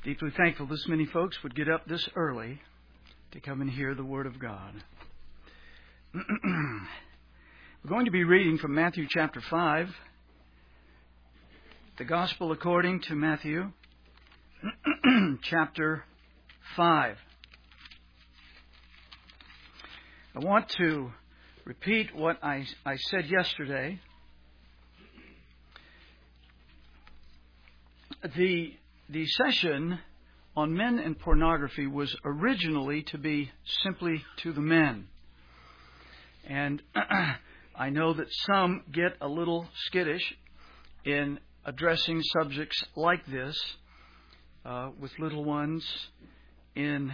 Deeply thankful this many folks would get up this early to come and hear the Word of God. We're going to be reading from Matthew chapter 5, the Gospel according to Matthew chapter 5. I want to repeat what I said yesterday. The session on men and pornography was originally to be simply to the men. And I know that some get a little skittish in addressing subjects like this with little ones in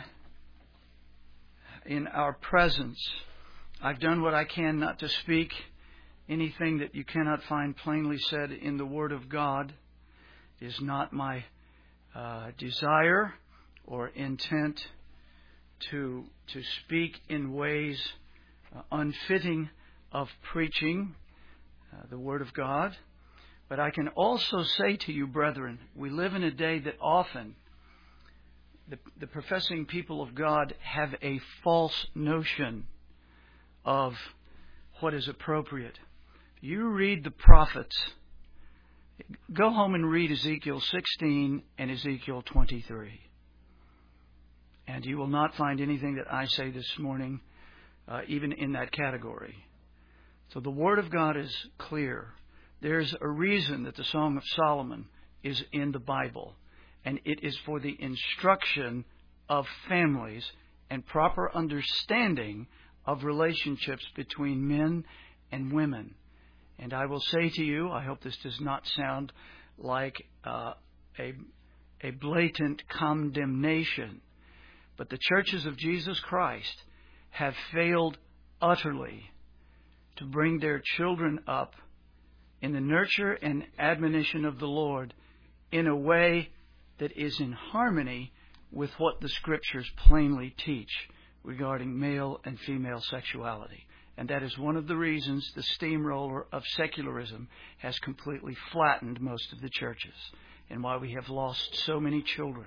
our presence. I've done what I can not to speak anything that you cannot find plainly said in the Word of God. It is not my desire or intent to speak in ways unfitting of preaching the Word of God. But I can also say to you, brethren, we live in a day that often the professing people of God have a false notion of what is appropriate. You read the prophets. Go home and read Ezekiel 16 and Ezekiel 23. And you will not find anything that I say this morning even in that category. So the Word of God is clear. There's a reason that the Song of Solomon is in the Bible. And it is for the instruction of families and proper understanding of relationships between men and women. And I will say to you, I hope this does not sound like a blatant condemnation, but the churches of Jesus Christ have failed utterly to bring their children up in the nurture and admonition of the Lord in a way that is in harmony with what the Scriptures plainly teach regarding male and female sexuality. And that is one of the reasons the steamroller of secularism has completely flattened most of the churches and why we have lost so many children.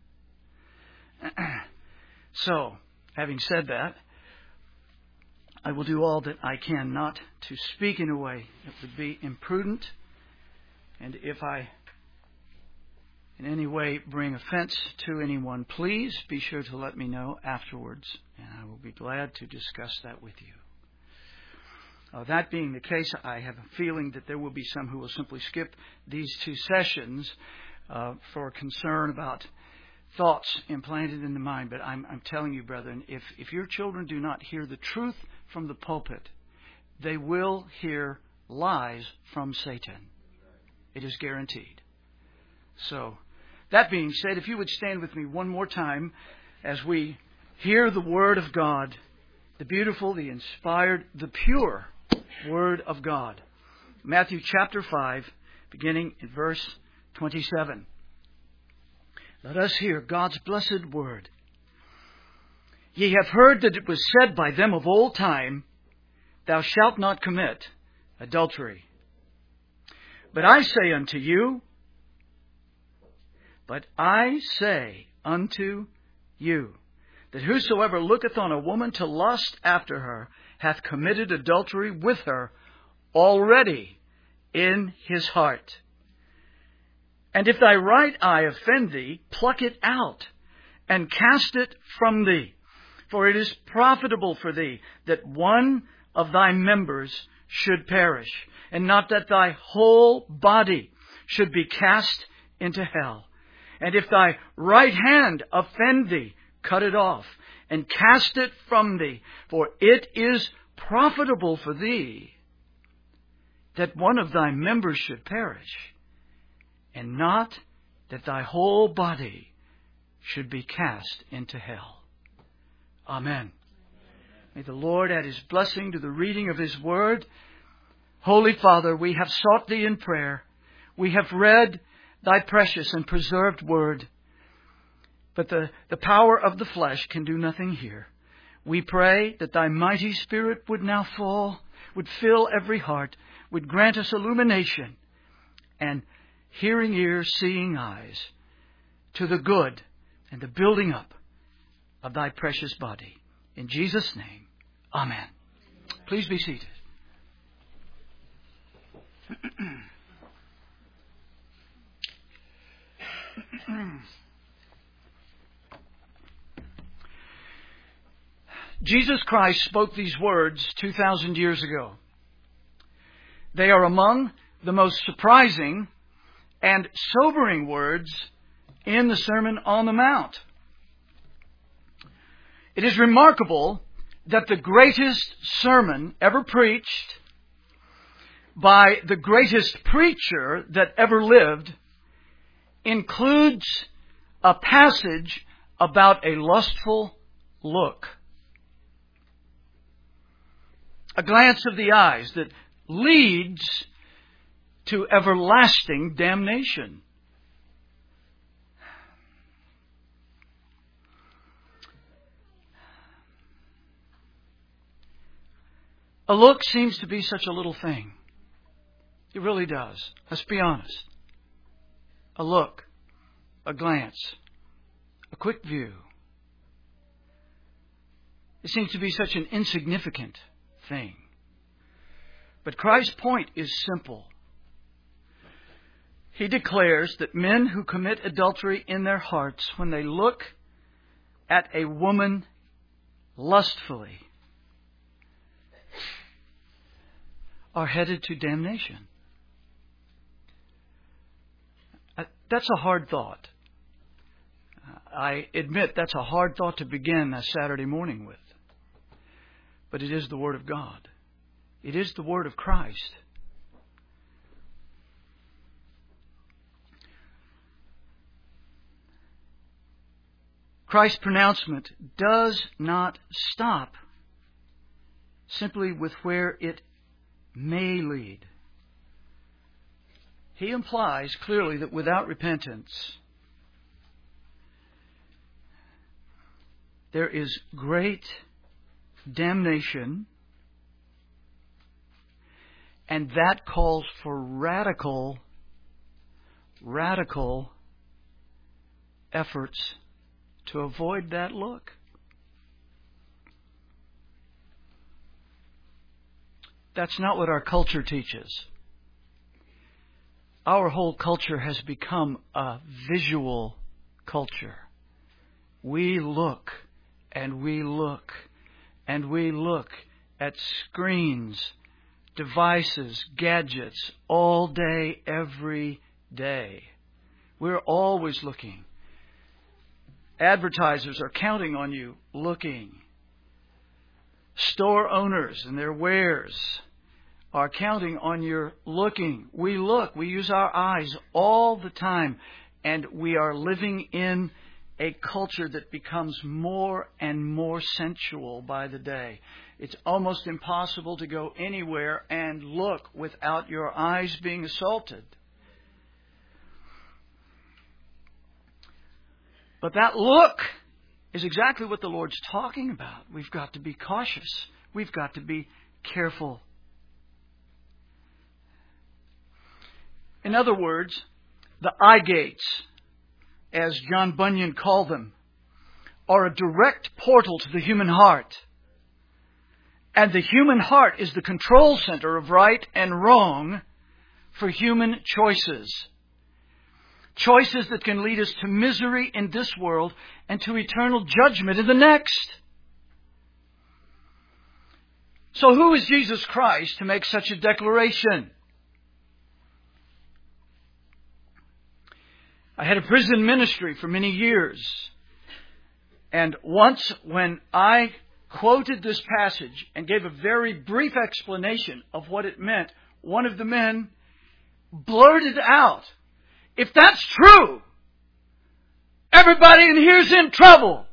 So, having said that, I will do all that I can not to speak in a way that would be imprudent. And if I in any way bring offense to anyone, please be sure to let me know afterwards, and I will be glad to discuss that with you. That being the case, I have a feeling that there will be some who will simply skip these two sessions for concern about thoughts implanted in the mind. But I'm telling you, brethren, if your children do not hear the truth from the pulpit, they will hear lies from Satan. It is guaranteed. So, that being said, if you would stand with me one more time as we hear the Word of God, the beautiful, the inspired, the pure Word of God. Matthew chapter 5, beginning in verse 27. Let us hear God's blessed Word. Ye have heard that it was said by them of old time, Thou shalt not commit adultery. But I say unto you, that whosoever looketh on a woman to lust after her hath committed adultery with her already in his heart. And if thy right eye offend thee, pluck it out, and cast it from thee. For it is profitable for thee that one of thy members should perish, and not that thy whole body should be cast into hell. And if thy right hand offend thee, cut it off, and cast it from thee. For it is profitable for thee that one of thy members should perish, and not that thy whole body should be cast into hell. Amen. May the Lord add His blessing to the reading of His Word. Holy Father, we have sought Thee in prayer. We have read Thy precious and preserved Word. But the power of the flesh can do nothing here. We pray that Thy mighty Spirit would now fall, would fill every heart, would grant us illumination and hearing ears, seeing eyes, to the good and the building up of Thy precious body. In Jesus' name, amen. Please be seated. Jesus Christ spoke these words 2,000 years ago. They are among the most surprising and sobering words in the Sermon on the Mount. It is remarkable that the greatest sermon ever preached by the greatest preacher that ever lived includes a passage about a lustful look. A glance of the eyes that leads to everlasting damnation. A look seems to be such a little thing. It really does. Let's be honest. A look, a glance, a quick view. It seems to be such an insignificant thing. But Christ's point is simple. He declares that men who commit adultery in their hearts, when they look at a woman lustfully, are headed to damnation. That's a hard thought. I admit that's a hard thought to begin a Saturday morning with. But it is the Word of God. It is the Word of Christ. Christ's pronouncement does not stop simply with where it may lead. He implies clearly that without repentance, there is great damnation, and that calls for radical efforts to avoid that look. That's not what our culture teaches. Our whole culture has become a visual culture. We look and we look and we look at screens, devices, gadgets all day, every day. We're always looking. Advertisers are counting on you looking. Store owners and their wares are counting on your looking. We look. We use our eyes all the time. And we are living in a culture that becomes more and more sensual by the day. It's almost impossible to go anywhere and look without your eyes being assaulted. But that look is exactly what the Lord's talking about. We've got to be cautious. We've got to be careful. In other words, the eye gates, as John Bunyan called them, are a direct portal to the human heart. And the human heart is the control center of right and wrong for human choices. Choices that can lead us to misery in this world and to eternal judgment in the next. So who is Jesus Christ to make such a declaration? I had a prison ministry for many years. And once when I quoted this passage and gave a very brief explanation of what it meant, one of the men blurted out, "If that's true, everybody in here's in trouble."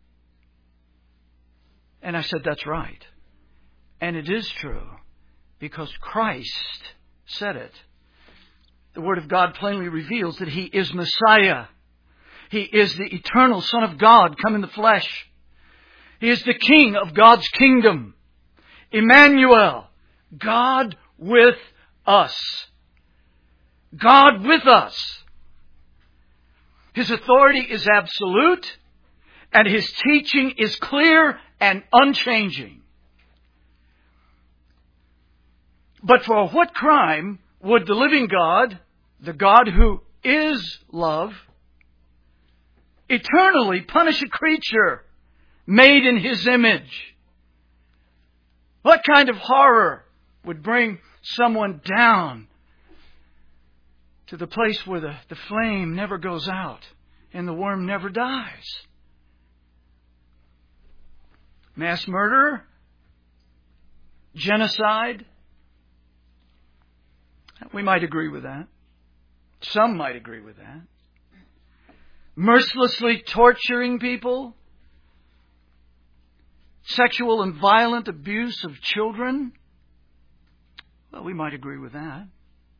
And I said, "That's right. And it is true because Christ said it." The Word of God plainly reveals that He is Messiah. He is the eternal Son of God come in the flesh. He is the King of God's kingdom. Emmanuel, God with us. God with us. His authority is absolute, and His teaching is clear and unchanging. But for what crime would the living God, the God who is love, eternally punish a creature made in His image? What kind of horror would bring someone down to the place where the flame never goes out and the worm never dies? Mass murder? Genocide? We might agree with that. Some might agree with that. Mercilessly torturing people? Sexual and violent abuse of children? Well, we might agree with that.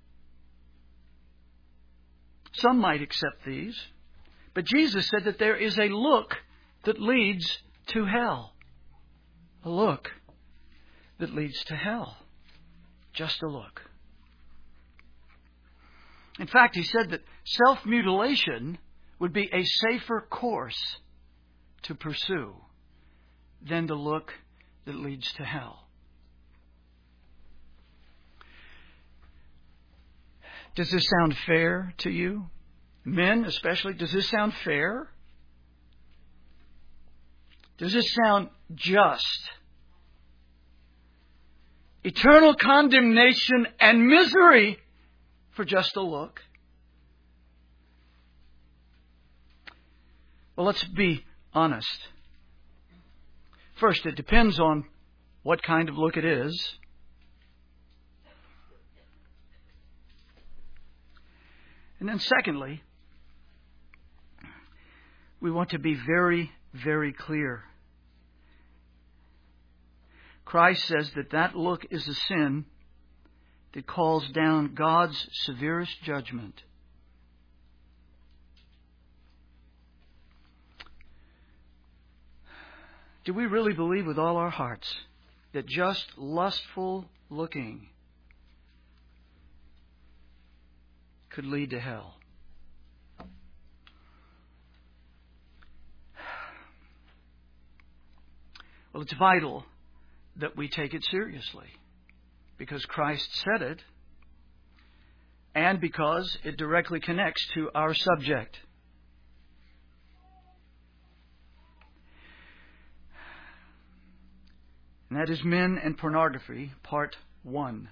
Some might accept these. But Jesus said that there is a look that leads to hell. A look that leads to hell. Just a look. In fact, He said that self-mutilation would be a safer course to pursue than the look that leads to hell. Does this sound fair to you? Men especially, does this sound fair? Does this sound just? Eternal condemnation and misery for just a look? Well, let's be honest. First, it depends on what kind of look it is. And then secondly, we want to be very, very clear. Christ says that that look is a sin that calls down God's severest judgment. Do we really believe with all our hearts that just lustful looking could lead to hell? Well, it's vital that we take it seriously, because Christ said it, and because it directly connects to our subject. And that is Men and Pornography, Part 1.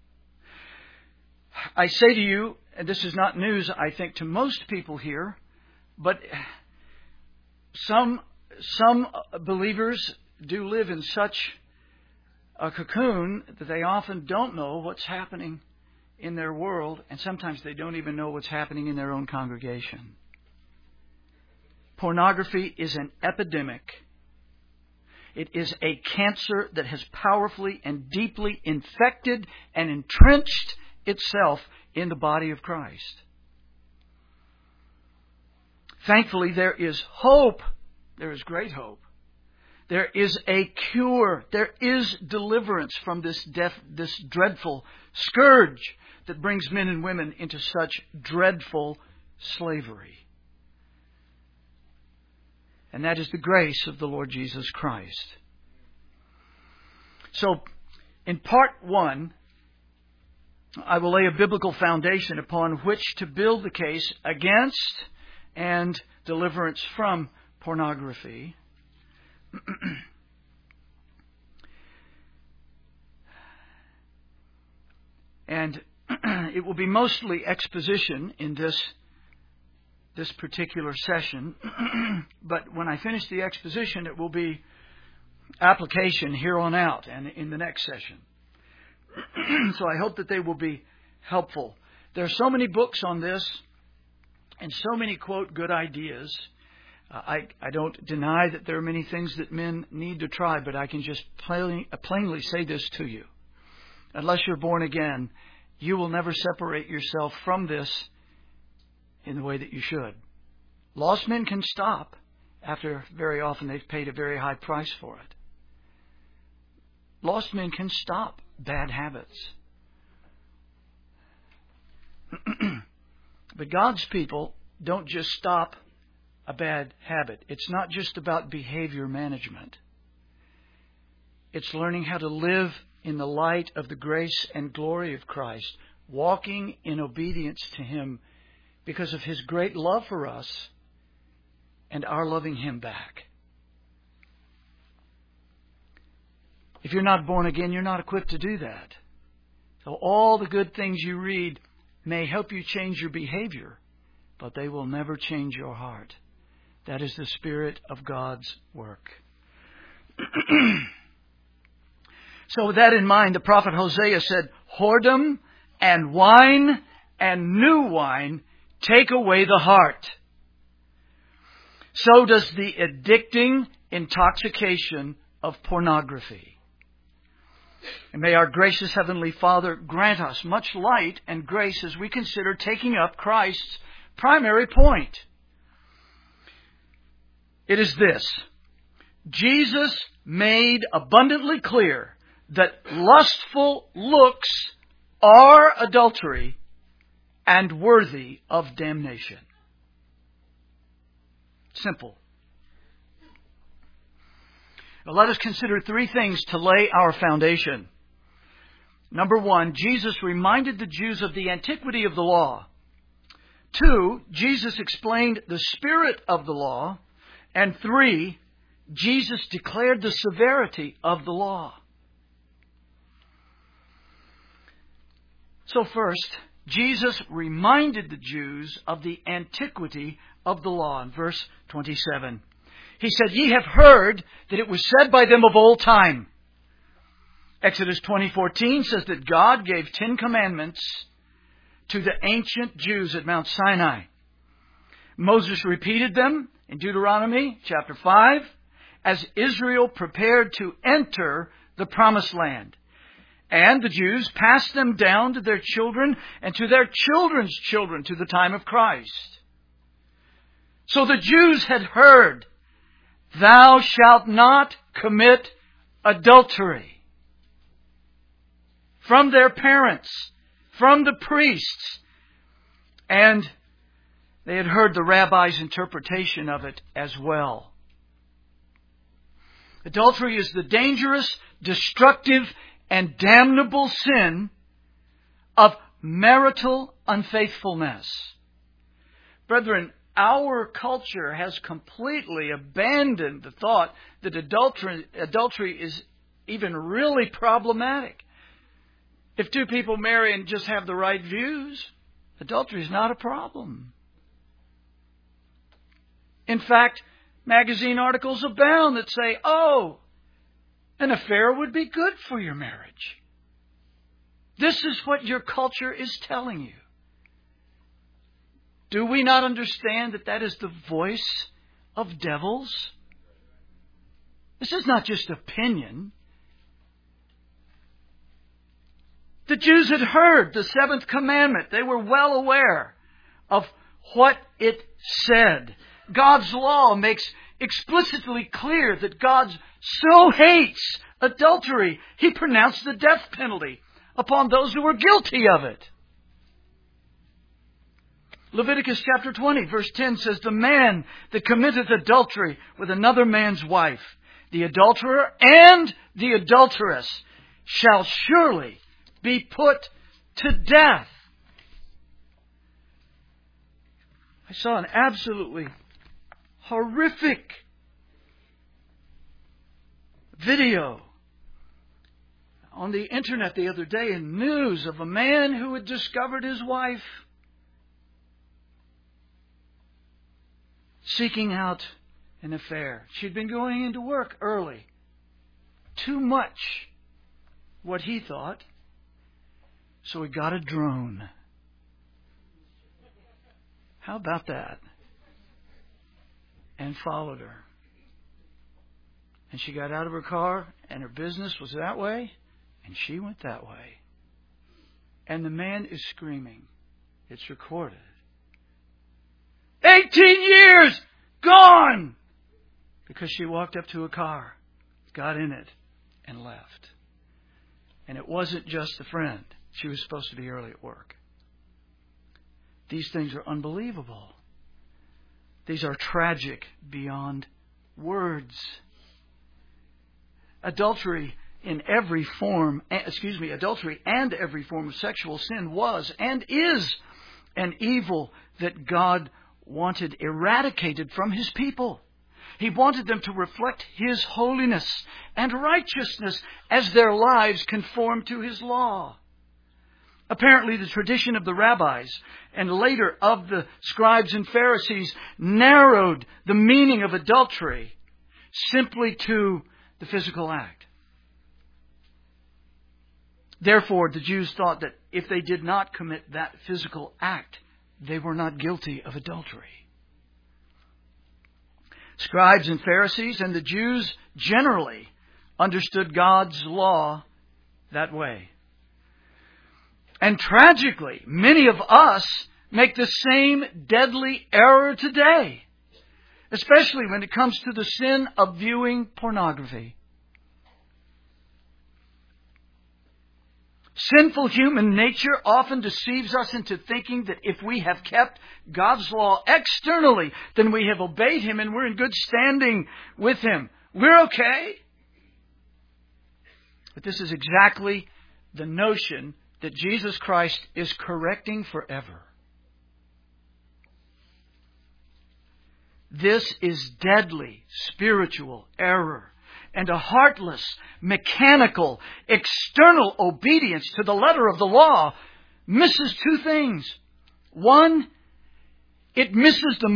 I say to you, and this is not news, I think, to most people here, but some believers do live in such a cocoon that they often don't know what's happening in their world, and sometimes they don't even know what's happening in their own congregation. Pornography is an epidemic. It is a cancer that has powerfully and deeply infected and entrenched itself in the body of Christ. Thankfully, there is hope. There is great hope. There is a cure. There is deliverance from this dreadful scourge that brings men and women into such dreadful slavery. And that is the grace of the Lord Jesus Christ. So, in Part 1, I will lay a biblical foundation upon which to build the case against and deliverance from pornography. And it will be mostly exposition in this particular session. But when I finish the exposition, it will be application here on out and in the next session. So I hope that they will be helpful. There are so many books on this and so many, quote, good ideas. I don't deny that there are many things that men need to try, but I can just plainly say this to you. Unless you're born again, you will never separate yourself from this in the way that you should. Lost men can stop after very often they've paid a very high price for it. Lost men can stop bad habits. But God's people don't just stop a bad habit. It's not just about behavior management. It's learning how to live in the light of the grace and glory of Christ, walking in obedience to Him because of His great love for us and our loving Him back. If you're not born again, you're not equipped to do that. So all the good things you read may help you change your behavior, but they will never change your heart. That is the Spirit of God's work. So with that in mind, the prophet Hosea said, "Whoredom and wine and new wine take away the heart. So does the addicting intoxication of pornography." And may our gracious Heavenly Father grant us much light and grace as we consider taking up Christ's primary point. It is this: Jesus made abundantly clear that lustful looks are adultery and worthy of damnation. Simple. Now let us consider three things to lay our foundation. Number one, Jesus reminded the Jews of the antiquity of the law. 2, Jesus explained the spirit of the law. And 3, Jesus declared the severity of the law. So first, Jesus reminded the Jews of the antiquity of the law in verse 27. He said, "Ye have heard that it was said by them of old time." Exodus 20:14 says that God gave 10 commandments to the ancient Jews at Mount Sinai. Moses repeated them in Deuteronomy chapter 5 as Israel prepared to enter the promised land. And the Jews passed them down to their children and to their children's children to the time of Christ. So the Jews had heard, "Thou shalt not commit adultery," from their parents, from the priests. And they had heard the rabbi's interpretation of it as well. Adultery is the dangerous, destructive, and damnable sin of marital unfaithfulness. Brethren, our culture has completely abandoned the thought that adultery is even really problematic. If two people marry and just have the right views, adultery is not a problem. In fact, magazine articles abound that say, "Oh, an affair would be good for your marriage." This is what your culture is telling you. Do we not understand that that is the voice of devils? This is not just opinion. The Jews had heard the 7th commandment. They were well aware of what it said. God's law makes explicitly clear that God so hates adultery, He pronounced the death penalty upon those who were guilty of it. Leviticus chapter 20, verse 10 says, "The man that committeth adultery with another man's wife, the adulterer and the adulteress, shall surely be put to death." I saw an absolutely horrific video on the internet the other day in news of a man who had discovered his wife seeking out an affair. She'd been going into work early. Too much, what he thought. So he got a drone. How about that? And followed her. And she got out of her car, and her business was that way, and she went that way. And the man is screaming. It's recorded. 18 years gone! Because she walked up to a car, got in it, and left. And it wasn't just a friend. She was supposed to be early at work. These things are unbelievable. These are tragic beyond words. Adultery and every form of sexual sin was and is an evil that God wanted eradicated from His people. He wanted them to reflect His holiness and righteousness as their lives conformed to His law. Apparently, the tradition of the rabbis and later of the scribes and Pharisees narrowed the meaning of adultery simply to the physical act. Therefore, the Jews thought that if they did not commit that physical act, they were not guilty of adultery. Scribes and Pharisees and the Jews generally understood God's law that way. And tragically, many of us make the same deadly error today, especially when it comes to the sin of viewing pornography. Sinful human nature often deceives us into thinking that if we have kept God's law externally, then we have obeyed Him and we're in good standing with Him. We're okay. But this is exactly the notion that Jesus Christ is correcting forever. This is deadly spiritual error. And a heartless, mechanical, external obedience to the letter of the law misses two things. One, it misses the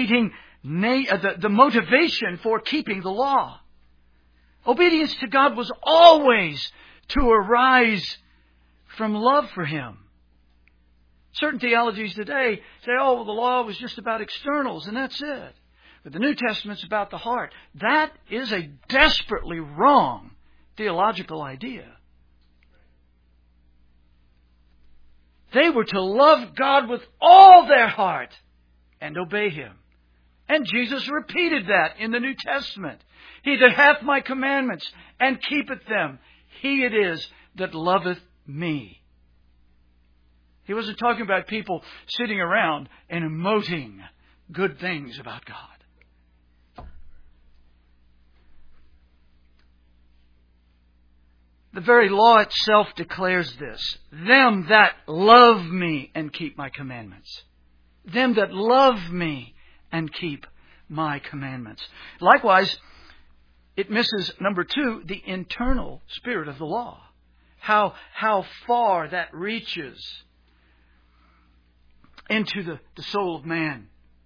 motivation for keeping the law. Obedience to God was always to arise from love for Him. Certain theologies today say, oh, well, the law was just about externals and that's it. But the New Testament's about the heart. That is a desperately wrong theological idea. They were to love God with all their heart and obey Him. And Jesus repeated that in the New Testament. He that hath my commandments and keepeth them, he it is that loveth me. He wasn't talking about people sitting around and emoting good things about God. The very law itself declares this. Them that love me and keep my commandments. Them that love me and keep my commandments. Likewise, it misses, number 2, the internal spirit of the law. How far that reaches into the soul of man.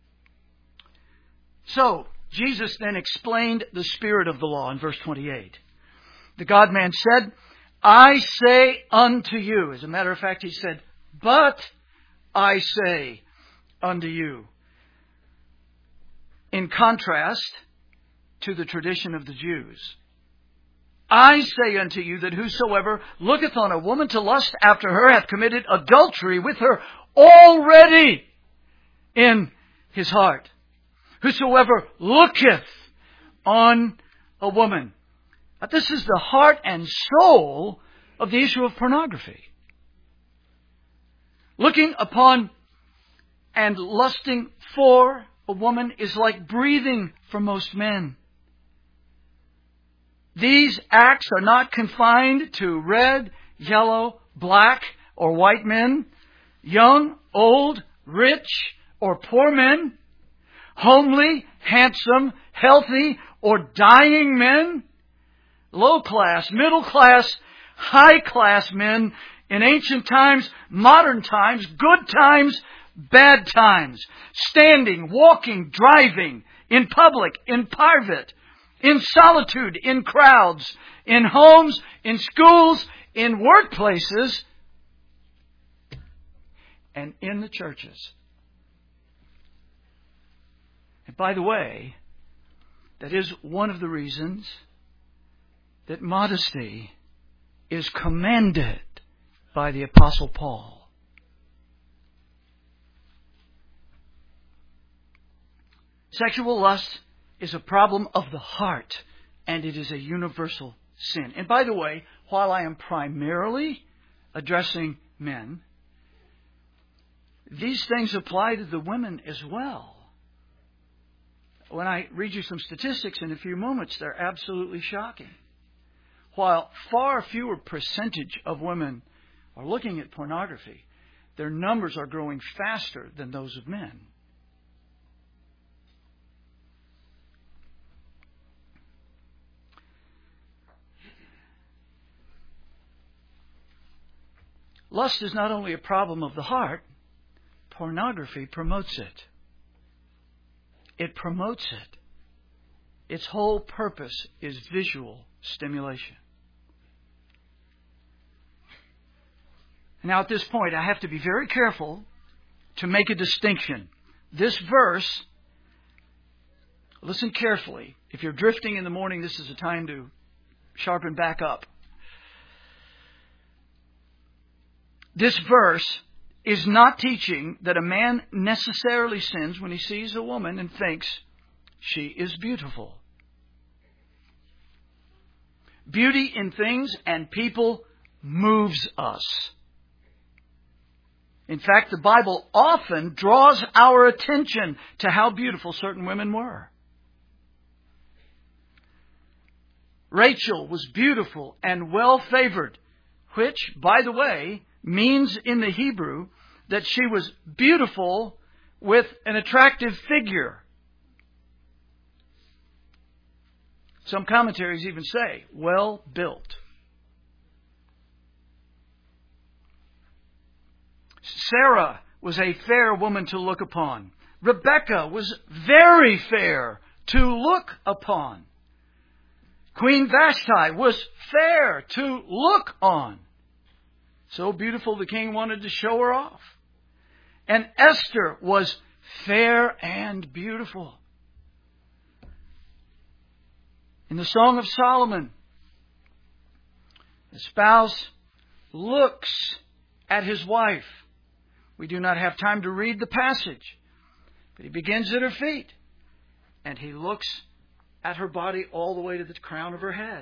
So, Jesus then explained the spirit of the law in verse 28. The God-man said, I say unto you. As a matter of fact, He said, but I say unto you. In contrast to the tradition of the Jews. I say unto you that whosoever looketh on a woman to lust after her hath committed adultery with her already in his heart. Whosoever looketh on a woman. But this is the heart and soul of the issue of pornography. Looking upon and lusting for a woman is like breathing for most men. These acts are not confined to red, yellow, black, or white men, young, old, rich, or poor men, homely, handsome, healthy, or dying men, low class, middle class, high class men in ancient times, modern times, good times, bad times, standing, walking, driving, in public, in private, in solitude, in crowds, in homes, in schools, in workplaces, and in the churches. And by the way, that is one of the reasons that modesty is commanded by the Apostle Paul. Sexual lust is a problem of the heart, and it is a universal sin. And by the way, while I am primarily addressing men, these things apply to the women as well. when I read you some statistics in a few moments, they're absolutely shocking. While far fewer percentage of women are looking at pornography, their numbers are growing faster than those of men. Lust is not only a problem of the heart, pornography promotes it. It promotes it. Its whole purpose is visual stimulation. Now at this point, I have to be very careful to make a distinction. This verse, listen carefully. If you're drifting in the morning, this is a time to sharpen back up. This verse is not teaching that a man necessarily sins when he sees a woman and thinks she is beautiful. Beauty in things and people moves us. In fact, the Bible often draws our attention to how beautiful certain women were. Rachel was beautiful and well-favored, which, by the way, means in the Hebrew that she was beautiful with an attractive figure. Some commentaries even say, well built. Sarah was a fair woman to look upon. Rebekah was very fair to look upon. Queen Vashti was fair to look on. So beautiful the king wanted to show her off. And Esther was fair and beautiful. In the Song of Solomon, the spouse looks at his wife. We do not have time to read the passage, but he begins at her feet, and he looks at her body all the way to the crown of her head.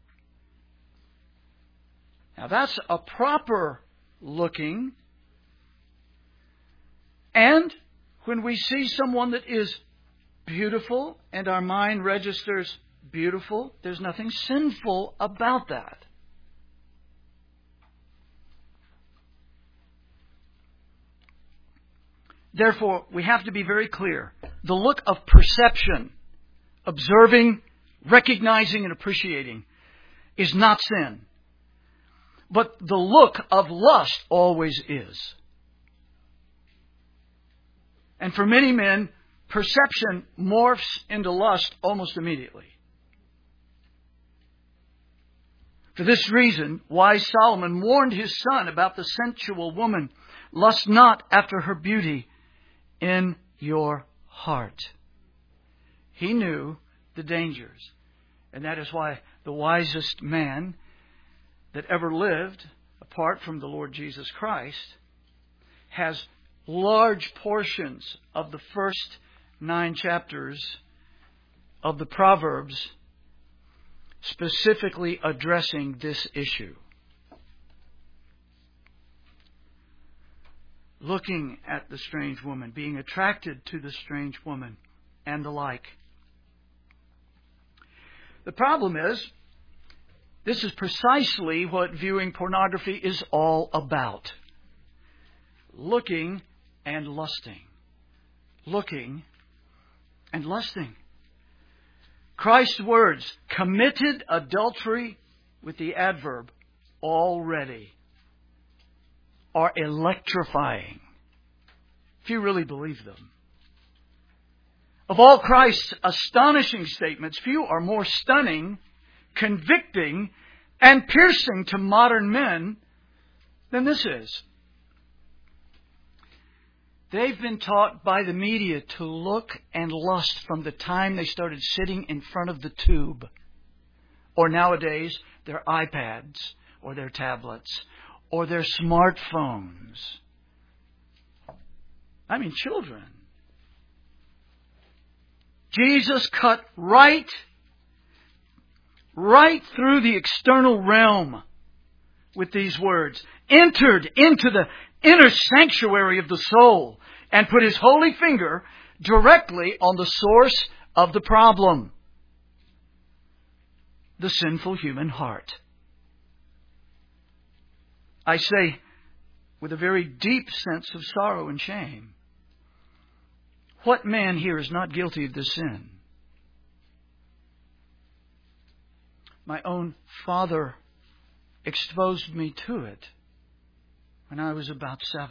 Now that's a proper looking. And when we see someone that is beautiful and our mind registers beautiful, there's nothing sinful about that. Therefore, we have to be very clear. The look of perception, observing, recognizing, and appreciating is not sin. But the look of lust always is. And for many men, perception morphs into lust almost immediately. For this reason, wise Solomon warned his son about the sensual woman. Lust not after her beauty in your heart. He knew the dangers. And that is why the wisest man that ever lived, apart from the Lord Jesus Christ, has large portions of the first 9 chapters of the Proverbs specifically addressing this issue. Looking at the strange woman, being attracted to the strange woman, and the like. The problem is, this is precisely what viewing pornography is all about. Looking and lusting. Looking and lusting. Christ's words, committed adultery with the adverb already, are electrifying, if you really believe them. Of all Christ's astonishing statements, few are more stunning, convicting, and piercing to modern men than this is. They've been taught by the media to look and lust from the time they started sitting in front of the tube. Or nowadays, their iPads or their tablets or their smartphones. I mean, children. Jesus cut right through the external realm with these words. Entered into the inner sanctuary of the soul and put his holy finger directly on the source of the problem: the sinful human heart. I say with a very deep sense of sorrow and shame, what man here is not guilty of this sin? My own father exposed me to it when I was about 7.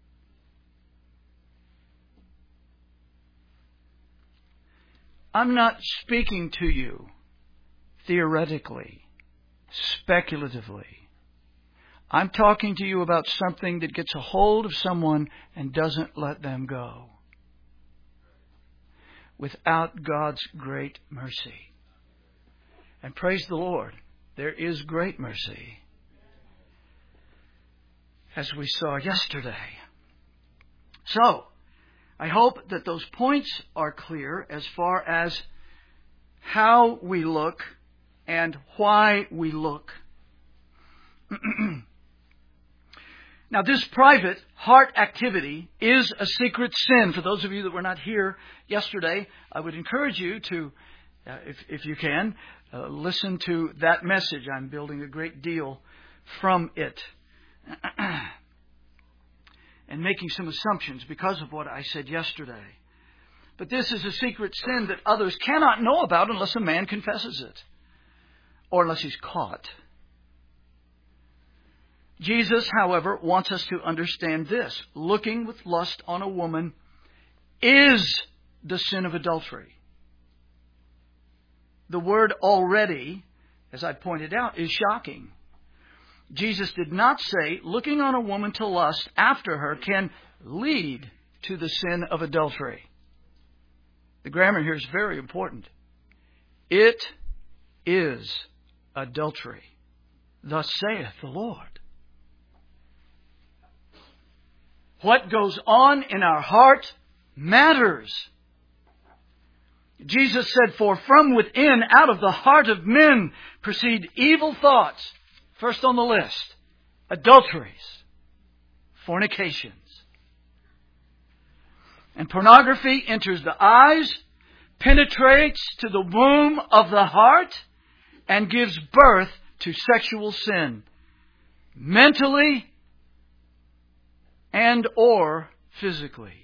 I'm not speaking to you theoretically, speculatively. I'm talking to you about something that gets a hold of someone and doesn't let them go. Without God's great mercy. And praise the Lord, there is great mercy, as we saw yesterday. So, I hope that those points are clear as far as how we look and why we look. Now, this private heart activity is a secret sin. For those of you that were not here yesterday, I would encourage you to, if you can, listen to that message. I'm building a great deal from it and making some assumptions because of what I said yesterday. But this is a secret sin that others cannot know about unless a man confesses it, or unless he's caught. Jesus, however, wants us to understand this. Looking with lust on a woman is the sin of adultery. The word already, as I pointed out, is shocking. Jesus did not say looking on a woman to lust after her can lead to the sin of adultery. The grammar here is very important. It is adultery. Thus saith the Lord. What goes on in our heart matters. Jesus said, for from within, out of the heart of men, proceed evil thoughts. First on the list, adulteries, fornications. And pornography enters the eyes, penetrates to the womb of the heart, and gives birth to sexual sin, mentally and or physically.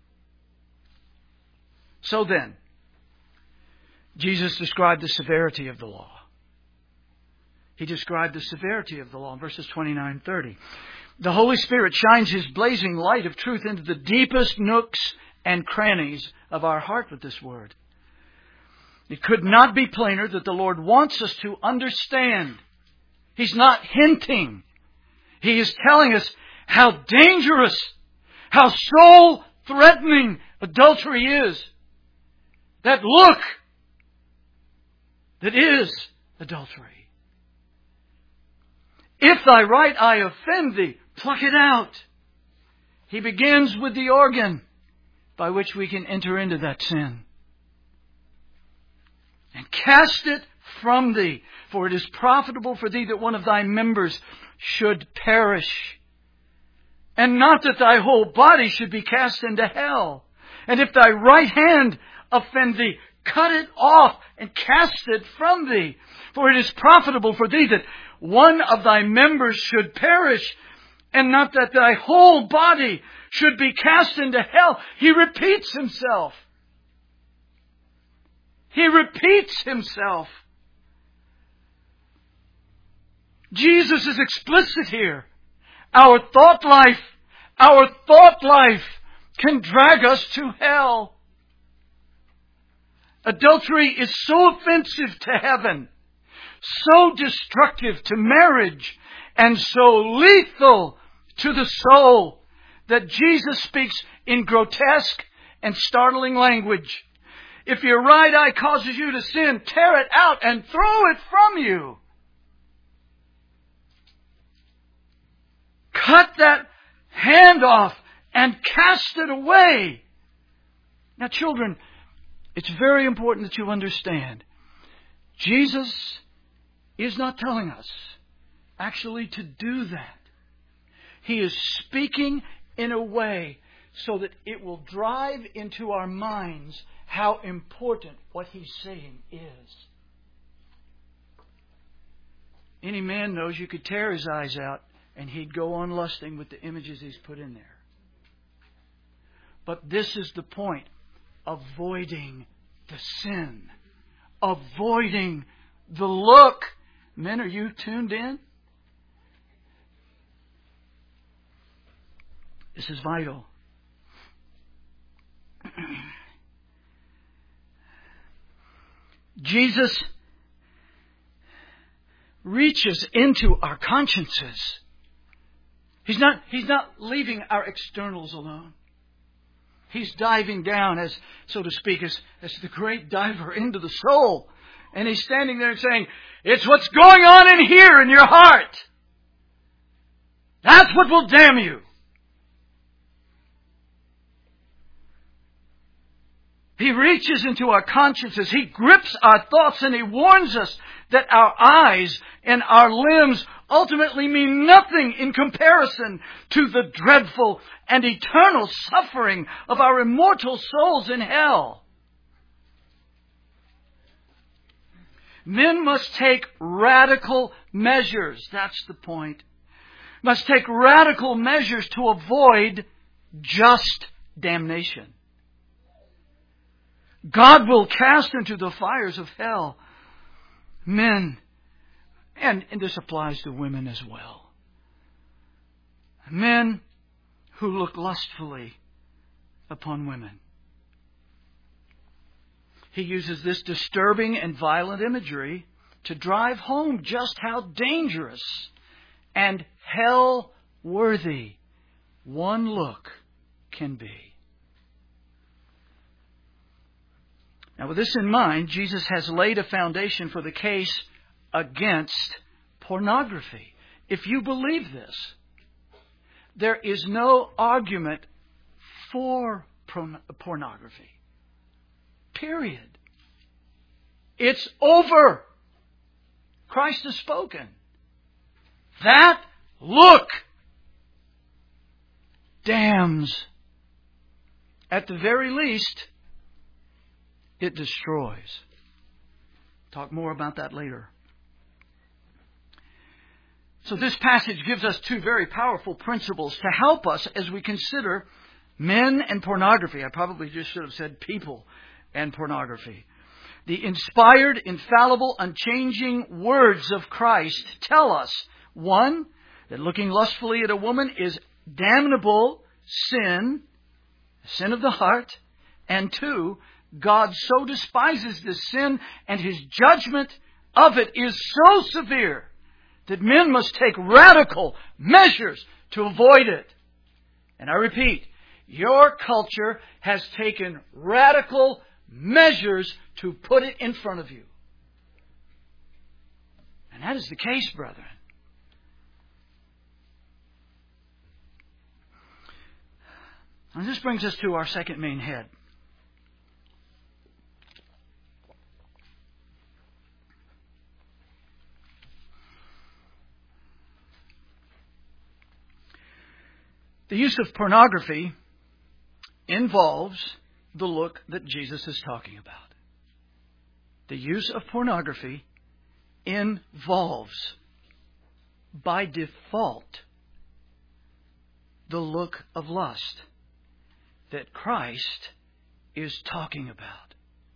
So then, Jesus described the severity of the law. He described the severity of the law in verses 29 and 30. The Holy Spirit shines His blazing light of truth into the deepest nooks and crannies of our heart with this word. It could not be plainer that the Lord wants us to understand. He's not hinting. He is telling us how dangerous, how soul-threatening adultery is. That look that is adultery. If thy right eye offend thee, pluck it out. He begins with the organ by which we can enter into that sin. And cast it from thee, for it is profitable for thee that one of thy members should perish, and not that thy whole body should be cast into hell. And if thy right hand offend thee, cut it off and cast it from thee. For it is profitable for thee that one of thy members should perish, and not that thy whole body should be cast into hell. He repeats himself. He repeats himself. Jesus is explicit here. Our thought life can drag us to hell. Adultery is so offensive to heaven, so destructive to marriage, and so lethal to the soul that Jesus speaks in grotesque and startling language. If your right eye causes you to sin, tear it out and throw it from you. Cut that hand off and cast it away. Now, children, it's very important that you understand. Jesus is not telling us actually to do that. He is speaking in a way so that it will drive into our minds how important what he's saying is. Any man knows you could tear his eyes out and he'd go on lusting with the images he's put in there. But this is the point. Avoiding the sin. Avoiding the look. Men, are you tuned in? This is vital. Jesus reaches into our consciences. He's not leaving our externals alone. He's diving down, as so to speak, as the great diver into the soul. And he's standing there and saying, it's what's going on in here in your heart. That's what will damn you. He reaches into our consciences. He grips our thoughts and He warns us that our eyes and our limbs ultimately mean nothing in comparison to the dreadful and eternal suffering of our immortal souls in hell. Men must take radical measures. That's the point. Must take radical measures to avoid just damnation. God will cast into the fires of hell men, and this applies to women as well, men who look lustfully upon women. He uses this disturbing and violent imagery to drive home just how dangerous and hell-worthy one look can be. Now, with this in mind, Jesus has laid a foundation for the case against pornography. If you believe this, there is no argument for pornography. Period. It's over. Christ has spoken. That look damns. At the very least, it destroys. Talk more about that later. So this passage gives us two very powerful principles to help us as we consider men and pornography. I probably just should have said people and pornography. The inspired, infallible, unchanging words of Christ tell us, one, that looking lustfully at a woman is damnable sin of the heart, and two, God so despises this sin and His judgment of it is so severe that men must take radical measures to avoid it. And I repeat, your culture has taken radical measures to put it in front of you. And that is the case, brethren. And this brings us to our second main head. The use of pornography involves the look that Jesus is talking about. The use of pornography involves, by default, the look of lust that Christ is talking about.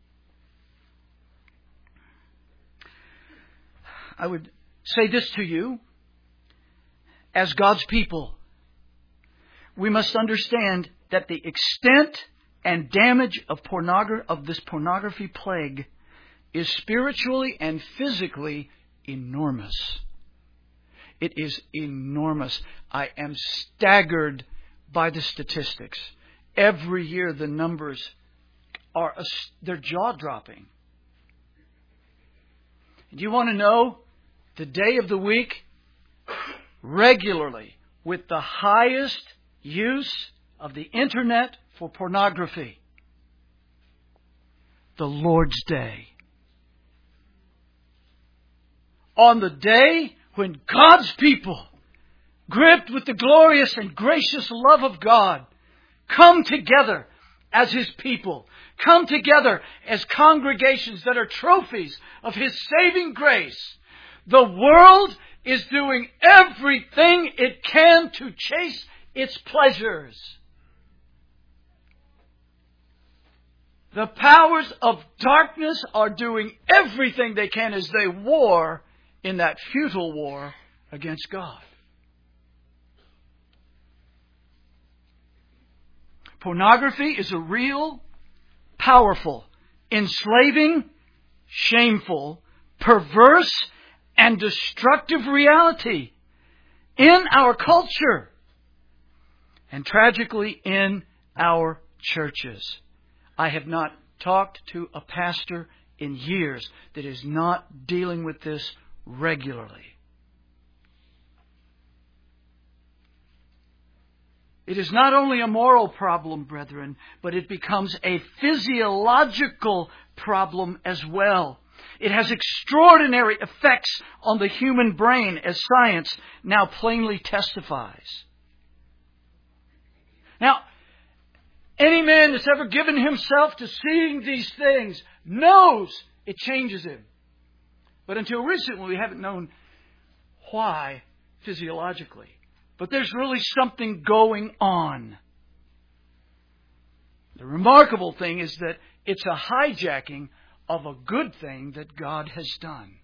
I would say this to you, as God's people, we must understand that the extent and damage of this pornography plague is spiritually and physically enormous. It is enormous. I am staggered by the statistics. Every year the numbers they're jaw-dropping. Do you want to know the day of the week regularly with the highest use of the internet for pornography? The Lord's Day. On the day when God's people, gripped with the glorious and gracious love of God, come together as His people, come together as congregations that are trophies of His saving grace, the world is doing everything it can to chase its pleasures. The powers of darkness are doing everything they can as they war in that futile war against God. Pornography is a real, powerful, enslaving, shameful, perverse, and destructive reality in our culture and tragically in our churches. I have not talked to a pastor in years that is not dealing with this regularly. It is not only a moral problem, brethren, but it becomes a physiological problem as well. It has extraordinary effects on the human brain, as science now plainly testifies. Now, any man that's ever given himself to seeing these things knows it changes him. But until recently, we haven't known why physiologically. But there's really something going on. The remarkable thing is that it's a hijacking of a good thing that God has done.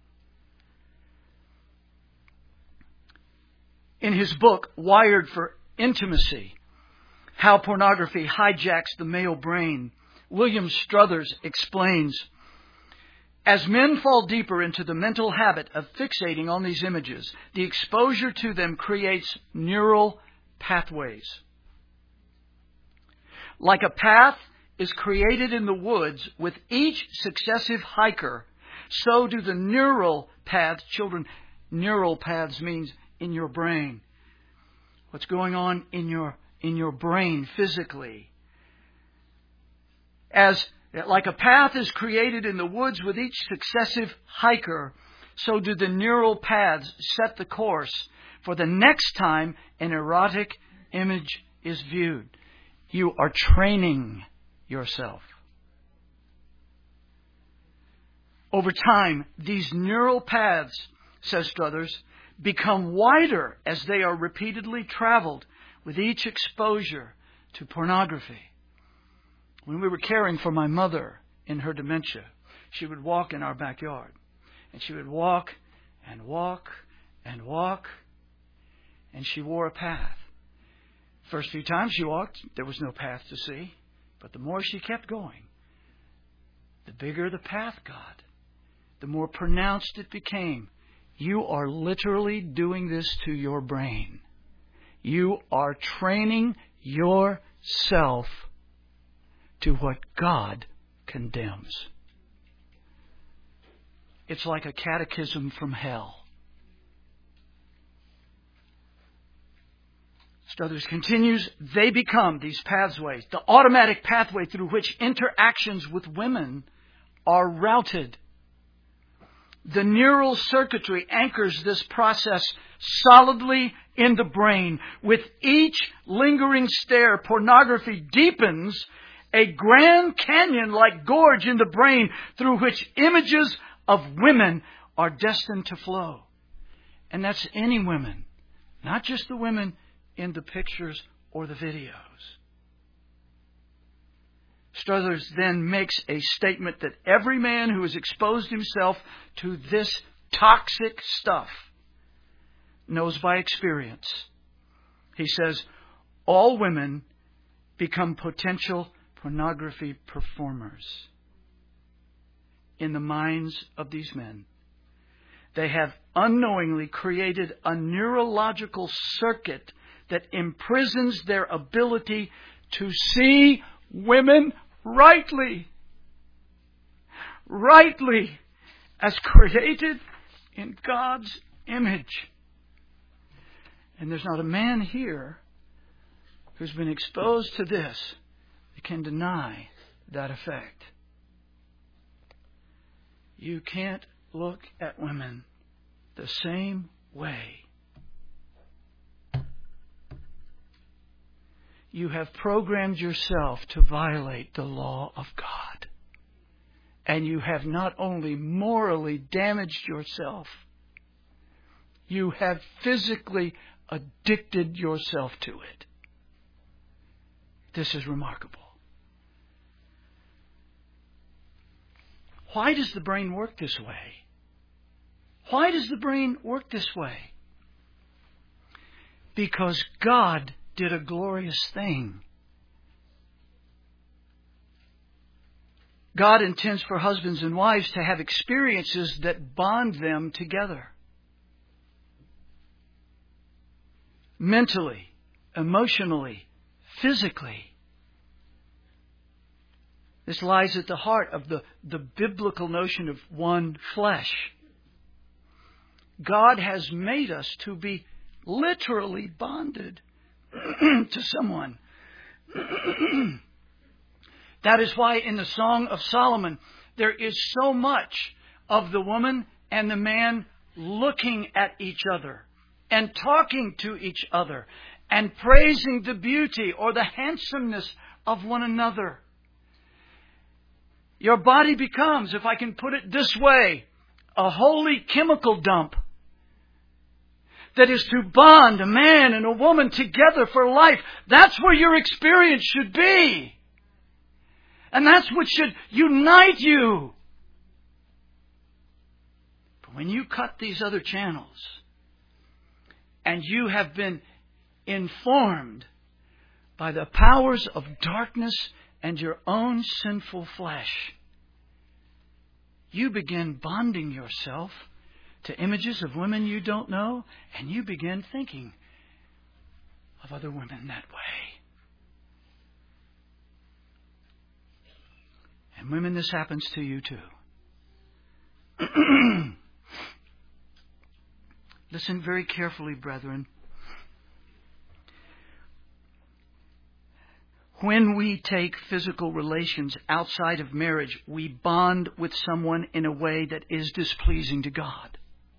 In his book, Wired for Intimacy, How Pornography Hijacks the Male Brain, William Struthers explains, as men fall deeper into the mental habit of fixating on these images, the exposure to them creates neural pathways. Like a path is created in the woods with each successive hiker, so do the neural paths. Children, neural paths means in your brain. What's going on in your brain physically. Like a path is created in the woods with each successive hiker, so do the neural paths set the course for the next time an erotic image is viewed. You are training yourself. Over time, these neural paths, says Struthers, become wider as they are repeatedly traveled with each exposure to pornography. When we were caring for my mother in her dementia, she would walk in our backyard. And she would walk and walk and walk. And she wore a path. First few times she walked, there was no path to see. But the more she kept going, the bigger the path got. The more pronounced it became. You are literally doing this to your brain. You are training yourself to what God condemns. It's like a catechism from hell. Struthers continues, they become, these pathways, the automatic pathway through which interactions with women are routed. The neural circuitry anchors this process solidly in the brain. With each lingering stare, pornography deepens a Grand Canyon-like gorge in the brain through which images of women are destined to flow. And that's any women, not just the women in the pictures or the videos. Struthers then makes a statement that every man who has exposed himself to this toxic stuff knows by experience. He says, all women become potential pornography performers in the minds of these men. They have unknowingly created a neurological circuit that imprisons their ability to see women rightly as created in God's image. And there's not a man here who's been exposed to this that can deny that effect. You can't look at women the same way. you have programmed yourself to violate the law of God. And you have not only morally damaged yourself, you have physically addicted yourself to it. This is remarkable. Why does the brain work this way? Why does the brain work this way? Because God did a glorious thing. God intends for husbands and wives to have experiences that bond them together. Mentally, emotionally, physically. This lies at the heart of the biblical notion of one flesh. God has made us to be literally bonded to someone. That is why in the Song of Solomon, there is so much of the woman and the man looking at each other and talking to each other and praising the beauty or the handsomeness of one another. Your body becomes, if I can put it this way, a holy chemical dump that is to bond a man and a woman together for life. That's where your experience should be. And that's what should unite you. But when you cut these other channels and you have been informed by the powers of darkness and your own sinful flesh, you begin bonding yourself to images of women you don't know, and you begin thinking of other women that way. And women, this happens to you too. Listen very carefully, brethren. When we take physical relations outside of marriage, we bond with someone in a way that is displeasing to God.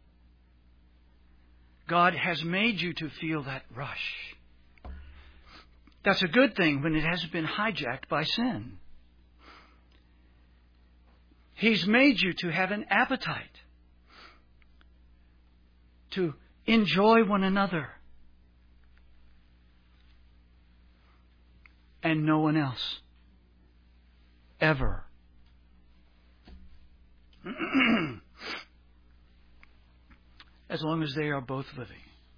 God has made you to feel that rush. That's a good thing when it hasn't been hijacked by sin. He's made you to have an appetite to enjoy one another and no one else. Ever. As long as they are both living.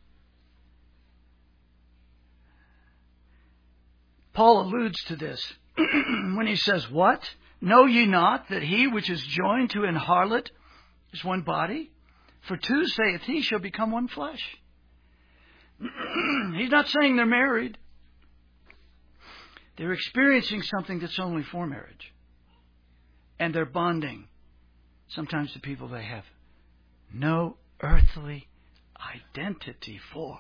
Paul alludes to this when he says, "What? Know ye not that he which is joined to an harlot is one body? For two, saith he, shall become one flesh." He's not saying they're married. They're experiencing something that's only for marriage. And they're bonding, sometimes to people they have no earthly identity for.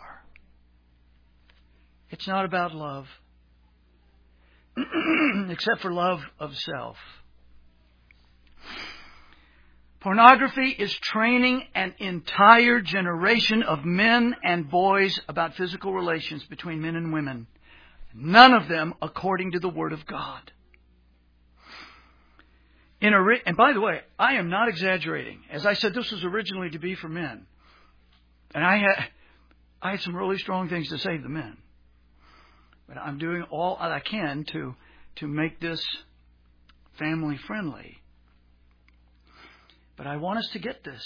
It's not about love, except for love of self. Pornography is training an entire generation of men and boys about physical relations between men and women. None of them according to the Word of God. And by the way, I am not exaggerating. As I said, this was originally to be for men. And I had some really strong things to say to the men. But I'm doing all I can to make this family friendly. But I want us to get this.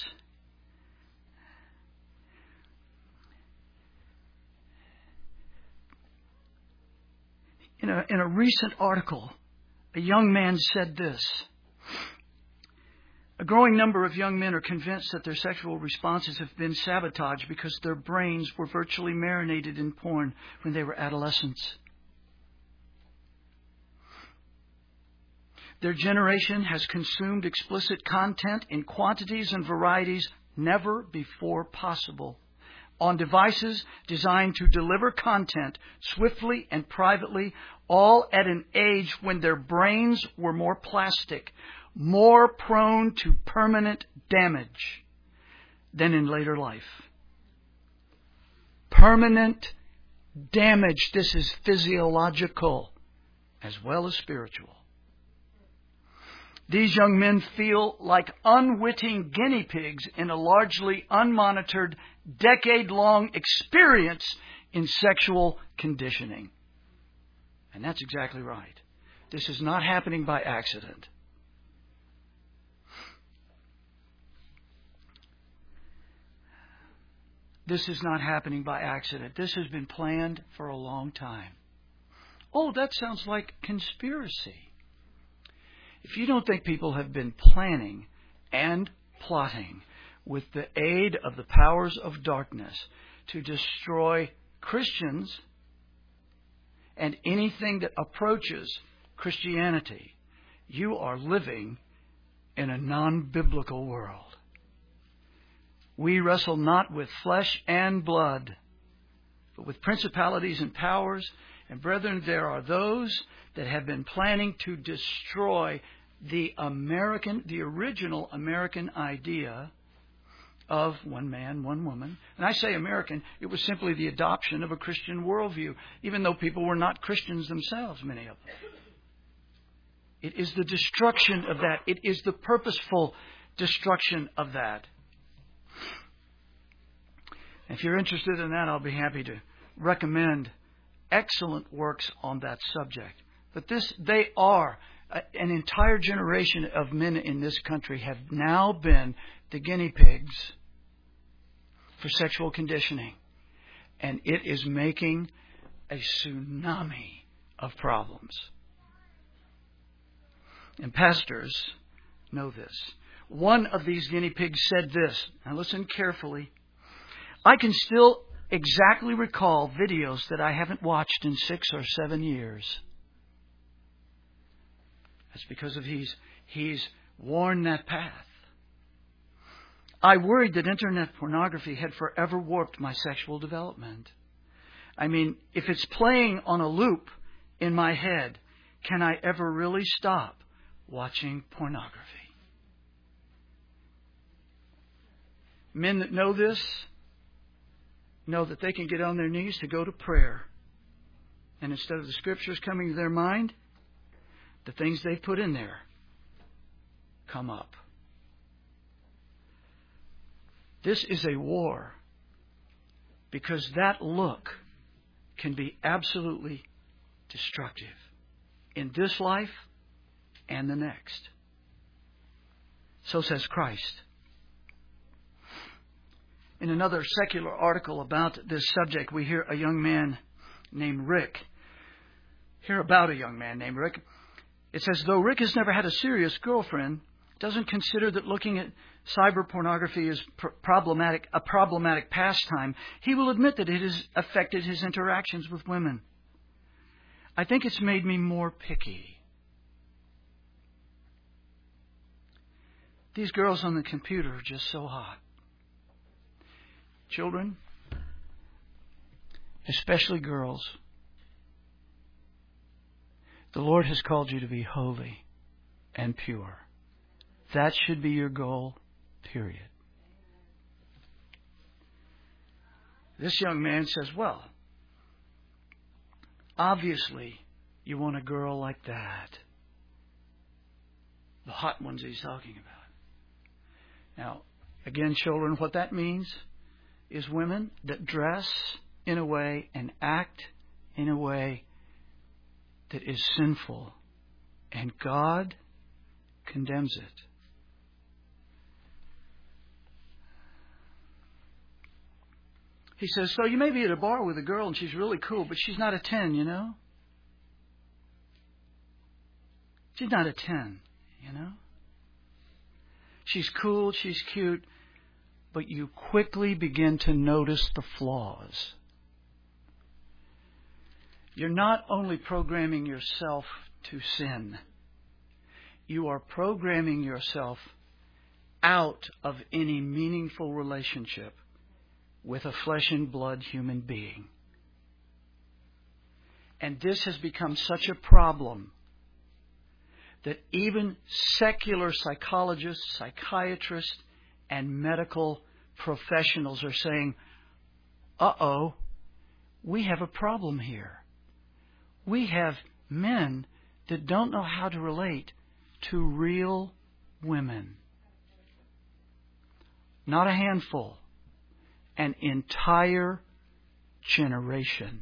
In a recent article, a young man said this: "A growing number of young men are convinced that their sexual responses have been sabotaged because their brains were virtually marinated in porn when they were adolescents. Their generation has consumed explicit content in quantities and varieties never before possible, on devices designed to deliver content swiftly and privately, all at an age when their brains were more plastic, more prone to permanent damage than in later life." Permanent damage. This is physiological as well as spiritual. These young men feel like unwitting guinea pigs in a largely unmonitored, decade-long experience in sexual conditioning. And that's exactly right. This is not happening by accident. This is not happening by accident. This has been planned for a long time. Oh, that sounds like conspiracy. If you don't think people have been planning and plotting with the aid of the powers of darkness to destroy Christians and anything that approaches Christianity, you are living in a non-biblical world. We wrestle not with flesh and blood, but with principalities and powers. And brethren, there are those that have been planning to destroy the original American idea of one man, one woman. And I say American, it was simply the adoption of a Christian worldview, even though people were not Christians themselves, many of them. It is the destruction of that. It is the purposeful destruction of that. If you're interested in that, I'll be happy to recommend excellent works on that subject. But they are, an entire generation of men in this country have now been the guinea pigs for sexual conditioning. And it is making a tsunami of problems. And pastors know this. One of these guinea pigs said this. Now listen carefully. I can still exactly recall videos that I haven't watched in 6 or 7 years. That's because of he's worn that path. I worried that internet pornography had forever warped my sexual development. I mean, if it's playing on a loop in my head, can I ever really stop watching pornography? Men that know this know that they can get on their knees to go to prayer. And instead of the Scriptures coming to their mind, the things they've put in there come up. This is a war because that look can be absolutely destructive in this life and the next. So says Christ. In another secular article about this subject, we hear a young man named Rick. Hear about a young man named Rick. It says, though Rick has never had a serious girlfriend, doesn't consider that looking at cyber pornography is a problematic pastime, he will admit that it has affected his interactions with women. I think it's made me more picky. These girls on the computer are just so hot. Children, especially girls, the Lord has called you to be holy and pure. That should be your goal, period. This young man says, well, obviously you want a girl like that. The hot ones he's talking about. Now, again, children, what that means is women that dress in a way and act in a way that is sinful, and God condemns it. He says, so you may be at a bar with a girl and she's really cool, but she's not a 10, you know? She's not a 10, you know? She's cool, she's cute, but you quickly begin to notice the flaws. You're not only programming yourself to sin, you are programming yourself out of any meaningful relationship with a flesh and blood human being. And this has become such a problem that even secular psychologists, psychiatrists, and medical professionals are saying, uh-oh, we have a problem here. We have men that don't know how to relate to real women. Not a handful. An entire generation.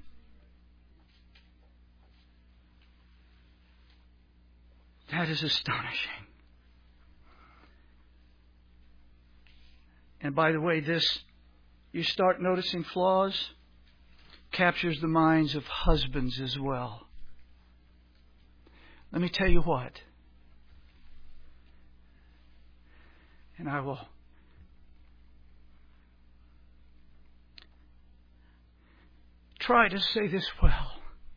That is astonishing. And by the way, this, you start noticing flaws, captures the minds of husbands as well. Let me tell you what. And I will try to say this well.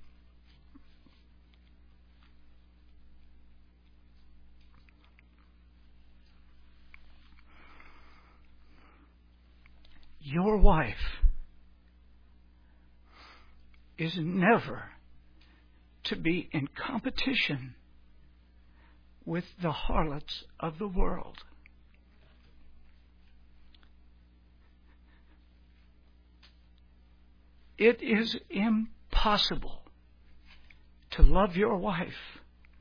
Your wife is never to be in competition with the harlots of the world. It is impossible to love your wife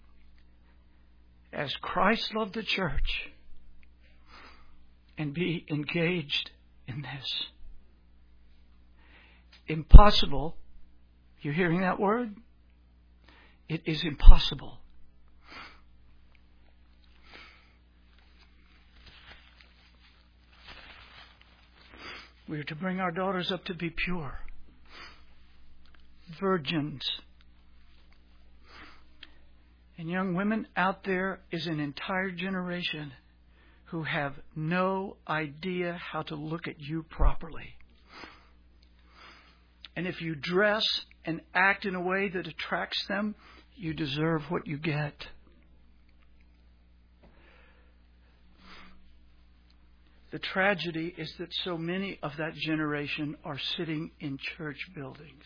as Christ loved the church and be engaged in this. Impossible. You hearing that word? It is impossible. We are to bring our daughters up to be pure, virgins. And young women, out there is an entire generation who have no idea how to look at you properly. And if you dress and act in a way that attracts them, you deserve what you get. The tragedy is that so many of that generation are sitting in church buildings.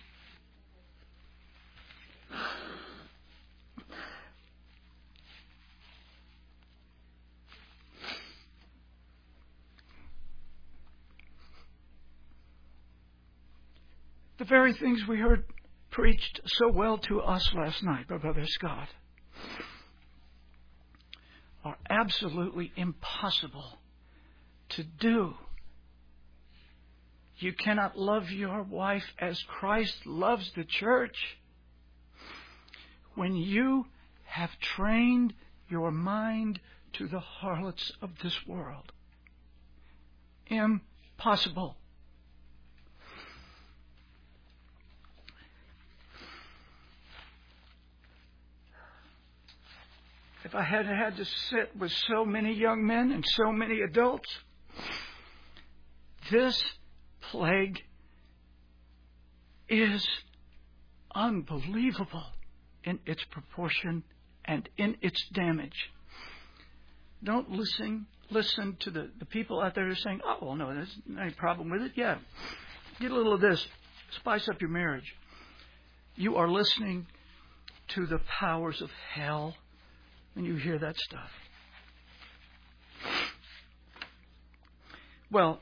The very things we heard preached so well to us last night by Brother Scott are absolutely impossible to do. You cannot love your wife as Christ loves the church when you have trained your mind to the harlots of this world. Impossible. If I had had to sit with so many young men and so many adults, this plague is unbelievable in its proportion and in its damage. Don't listen to the people out there who are saying, oh, well, no, there's no problem with it. Yeah, get a little of this. Spice up your marriage. You are listening to the powers of hell when you hear that stuff. Well,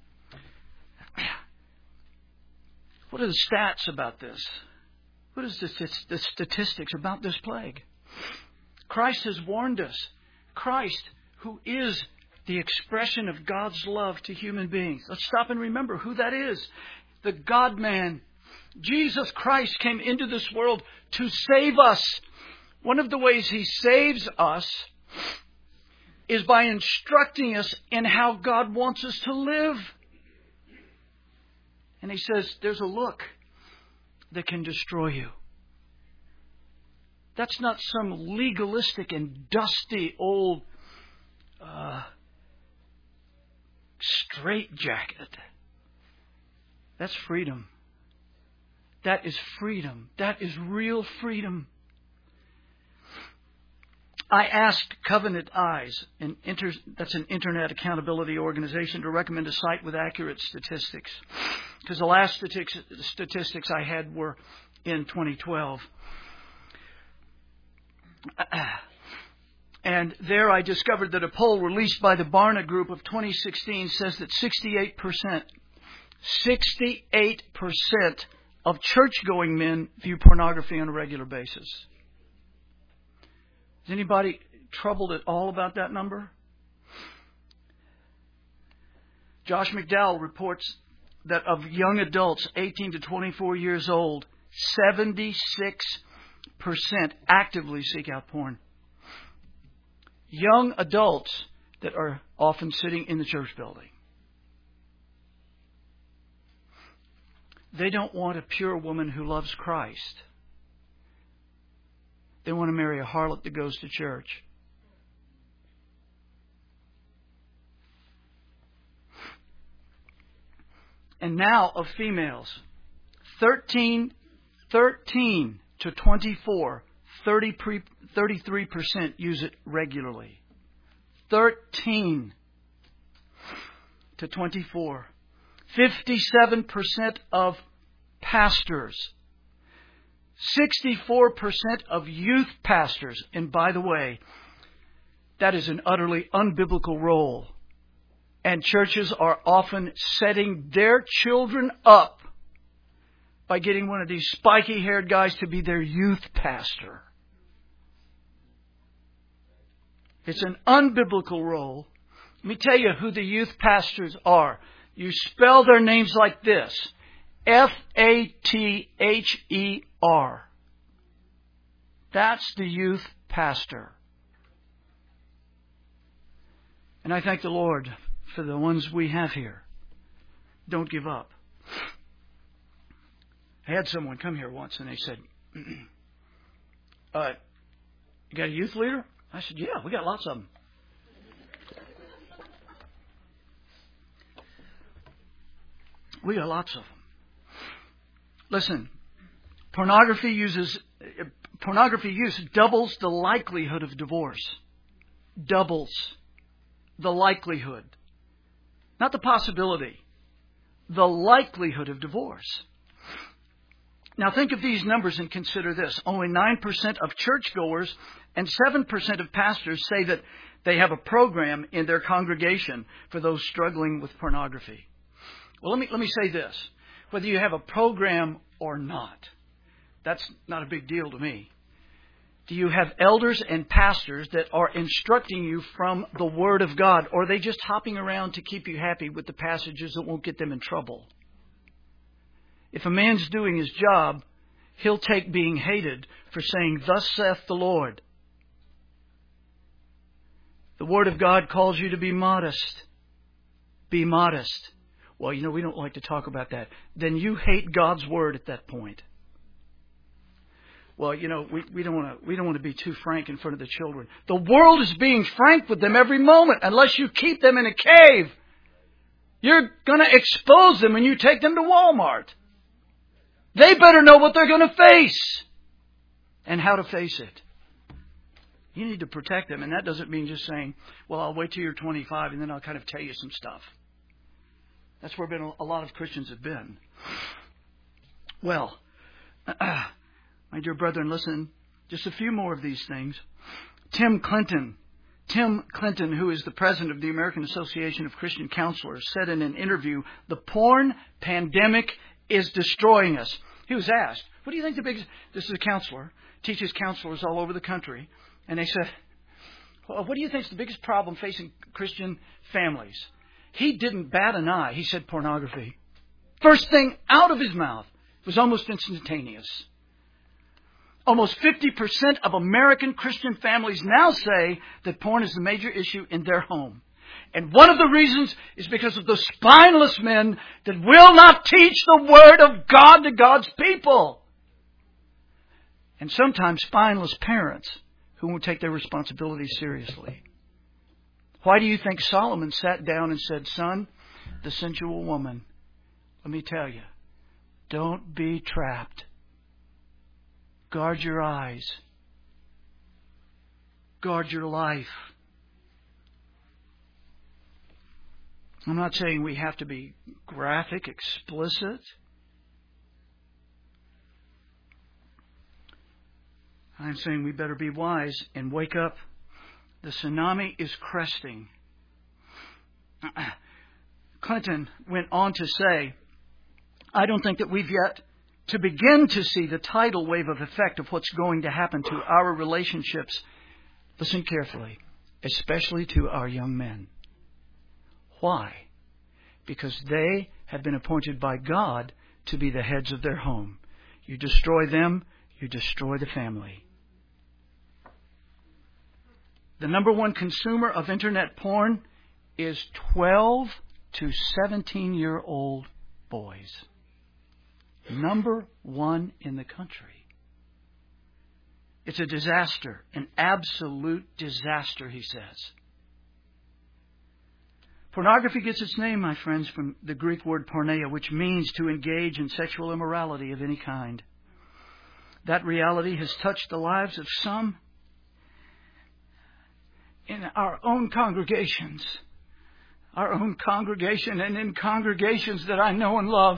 what are the stats about this? What is the statistics about this plague? Christ has warned us. Christ, who is the expression of God's love to human beings. Let's stop and remember who that is. The God-man. Jesus Christ came into this world to save us. One of the ways He saves us is by instructing us in how God wants us to live. And He says, there's a look that can destroy you. That's not some legalistic and dusty old straitjacket. That's freedom. That is freedom. That is real freedom. I asked Covenant Eyes, that's an internet accountability organization, to recommend a site with accurate statistics. Because the last statistics I had were in 2012. And there I discovered that a poll released by the Barna Group of 2016 says that 68% of church-going men view pornography on a regular basis. Is anybody troubled at all about that number? Josh McDowell reports that of young adults 18 to 24 years old, 76% actively seek out porn. Young adults that are often sitting in the church building. They don't want a pure woman who loves Christ. They want to marry a harlot that goes to church. And now of females, 13 to 24, 33% use it regularly. 13 to 24. 57% of pastors. 64% of youth pastors. And by the way, that is an utterly unbiblical role. And churches are often setting their children up by getting one of these spiky-haired guys to be their youth pastor. It's an unbiblical role. Let me tell you who the youth pastors are. You spell their names like this. Father. That's the youth pastor. And I thank the Lord for the ones we have here. Don't give up. I had someone come here once and they said, you got a youth leader? I said, yeah, we got lots of them. We got lots of them. Listen, pornography use doubles the likelihood of divorce. Doubles the likelihood. Not the possibility. The likelihood of divorce. Now think of these numbers and consider this. Only 9% of churchgoers and 7% of pastors say that they have a program in their congregation for those struggling with pornography. Well, let me say this. Whether you have a program or not, that's not a big deal to me. Do you have elders and pastors that are instructing you from the Word of God? Or are they just hopping around to keep you happy with the passages that won't get them in trouble? If a man's doing his job, he'll take being hated for saying, "Thus saith the Lord." The Word of God calls you to be modest. Be modest. Well, we don't like to talk about that. Then you hate God's Word at that point. Well, we don't want to be too frank in front of the children. The world is being frank with them every moment. Unless you keep them in a cave, you're going to expose them when you take them to Walmart. They better know what they're going to face and how to face it. You need to protect them, and that doesn't mean just saying, well, I'll wait till you're 25 and then I'll kind of tell you some stuff. That's where a lot of Christians have been. Well, my dear brethren, listen, just a few more of these things. Tim Clinton, who is the president of the American Association of Christian Counselors, said in an interview, the porn pandemic is destroying us. He was asked, what do you think the biggest... This is a counselor, teaches counselors all over the country. And they said, well, what do you think is the biggest problem facing Christian families? He didn't bat an eye. He said pornography. First thing out of his mouth. It was almost instantaneous. Almost 50% of American Christian families now say that porn is the major issue in their home. And one of the reasons is because of the spineless men that will not teach the Word of God to God's people. And sometimes spineless parents who won't take their responsibility seriously. Why do you think Solomon sat down and said, son, the sensual woman, let me tell you, don't be trapped. Guard your eyes. Guard your life. I'm not saying we have to be graphic, explicit. I'm saying we better be wise and wake up. The tsunami is cresting. Clinton went on to say, I don't think that we've yet to begin to see the tidal wave of effect of what's going to happen to our relationships, listen carefully, especially to our young men. Why? Because they have been appointed by God to be the heads of their home. You destroy them, you destroy the family. The number one consumer of internet porn is 12 to 17-year-old boys. Number one in the country. It's a disaster, an absolute disaster, he says. Pornography gets its name, my friends, from the Greek word porneia, which means to engage in sexual immorality of any kind. That reality has touched the lives of some in our own congregations. Our own congregation and in congregations that I know and love.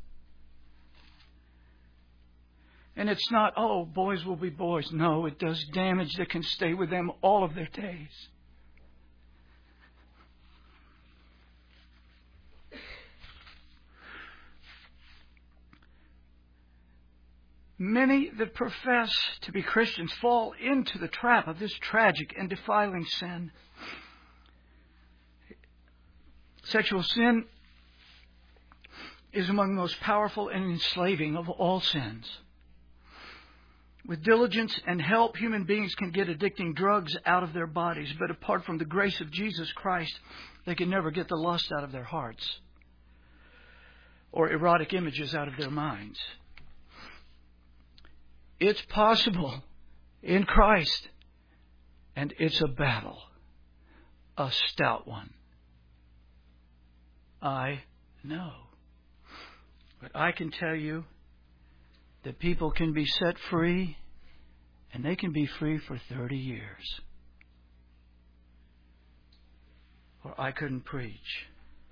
And it's not, oh, boys will be boys. No, it does damage that can stay with them all of their days. Many that profess to be Christians fall into the trap of this tragic and defiling sin. Sexual sin is among the most powerful and enslaving of all sins. With diligence and help, human beings can get addicting drugs out of their bodies, but apart from the grace of Jesus Christ, they can never get the lust out of their hearts or erotic images out of their minds. It's possible in Christ, and it's a battle, a stout one. I know. But I can tell you that people can be set free, and they can be free for 30 years. Or I couldn't preach.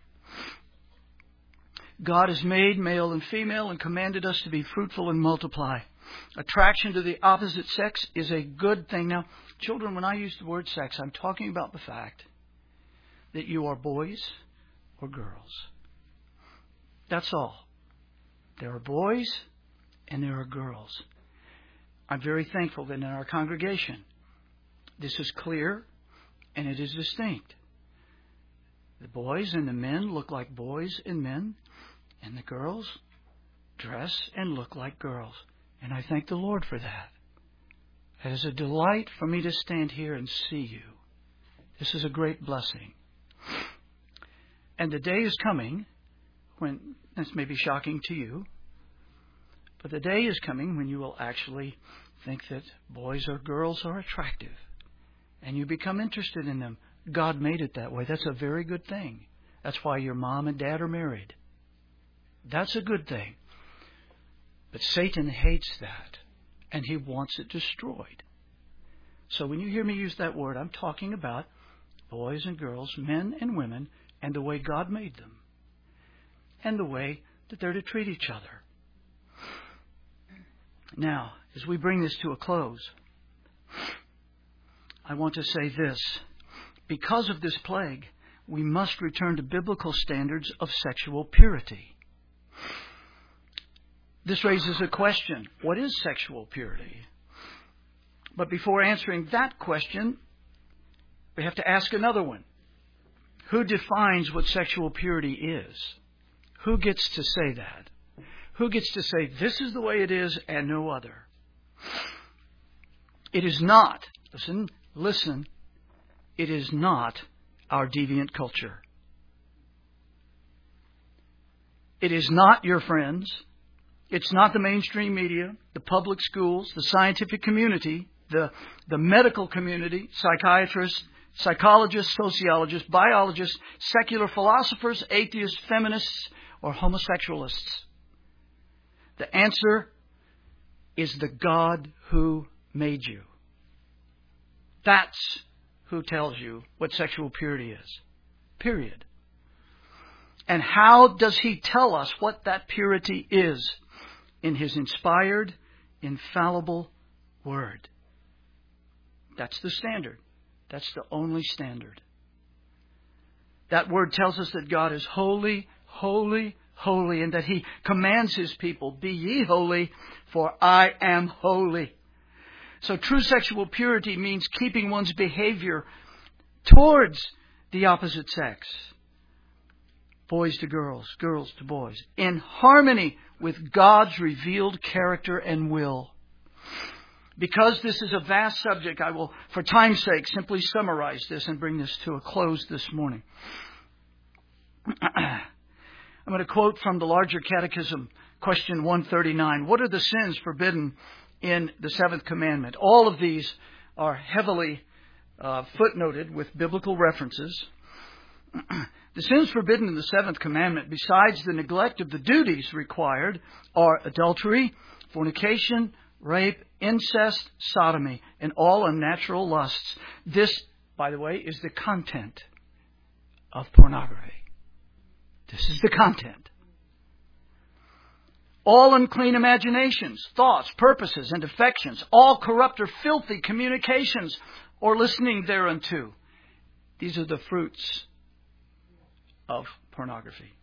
God has made male and female and commanded us to be fruitful and multiply. Attraction to the opposite sex is a good thing. Now, children, when I use the word sex, I'm talking about the fact that you are boys or girls. That's all. There are boys and there are girls. I'm very thankful that in our congregation, this is clear and it is distinct. The boys and the men look like boys and men, and the girls dress and look like girls. And I thank the Lord for that. It is a delight for me to stand here and see you. This is a great blessing. And the day is coming when, this may be shocking to you, but the day is coming when you will actually think that boys or girls are attractive. And you become interested in them. God made it that way. That's a very good thing. That's why your mom and dad are married. That's a good thing. But Satan hates that, and he wants it destroyed. So when you hear me use that word, I'm talking about boys and girls, men and women, and the way God made them, and the way that they're to treat each other. Now, as we bring this to a close, I want to say this. Because of this plague, we must return to biblical standards of sexual purity. This raises a question. What is sexual purity? But before answering that question, we have to ask another one. Who defines what sexual purity is? Who gets to say that? Who gets to say, this is the way it is and no other? It is not, listen, it is not our deviant culture. It is not your friends. It's not the mainstream media, the public schools, the scientific community, the medical community, psychiatrists, psychologists, sociologists, biologists, secular philosophers, atheists, feminists, or homosexualists. The answer is the God who made you. That's who tells you what sexual purity is. Period. And how does He tell us what that purity is? In His inspired, infallible Word. That's the standard. That's the only standard. That Word tells us that God is holy, holy, holy, and that He commands His people, be ye holy, for I am holy. So true sexual purity means keeping one's behavior towards the opposite sex, boys to girls, girls to boys, in harmony with God's revealed character and will. Because this is a vast subject, I will, for time's sake, simply summarize this and bring this to a close this morning. I'm going to quote from the larger catechism, question 139. What are the sins forbidden in the seventh commandment? All of these are heavily footnoted with biblical references. The sins forbidden in the seventh commandment, besides the neglect of the duties required, are adultery, fornication, rape, incest, sodomy, and all unnatural lusts. This, by the way, is the content of pornography. This is the content. All unclean imaginations, thoughts, purposes, and affections, all corrupt or filthy communications or listening thereunto. These are the fruits of pornography.